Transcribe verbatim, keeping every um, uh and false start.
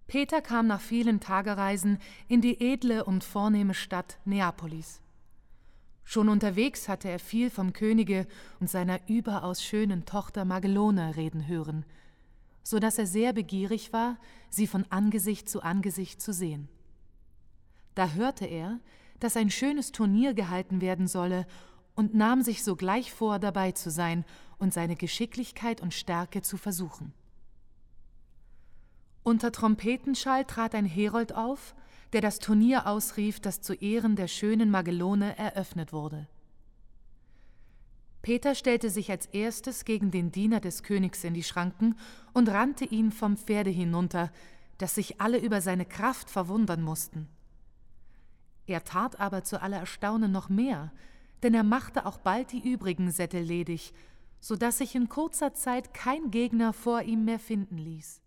Peter kam nach vielen Tagereisen in die edle und vornehme Stadt Neapolis. Schon unterwegs hatte er viel vom Könige und seiner überaus schönen Tochter Magelone reden hören, so dass er sehr begierig war, sie von Angesicht zu Angesicht zu sehen. Da hörte er, dass ein schönes Turnier gehalten werden solle und nahm sich sogleich vor, dabei zu sein und seine Geschicklichkeit und Stärke zu versuchen. Unter Trompetenschall trat ein Herold auf, der das Turnier ausrief, das zu Ehren der schönen Magelone eröffnet wurde. Peter stellte sich als erstes gegen den Diener des Königs in die Schranken und rannte ihn vom Pferde hinunter, dass sich alle über seine Kraft verwundern mussten. Er tat aber zu aller Erstaunen noch mehr, denn er machte auch bald die übrigen Sättel ledig, so dass sich in kurzer Zeit kein Gegner vor ihm mehr finden ließ.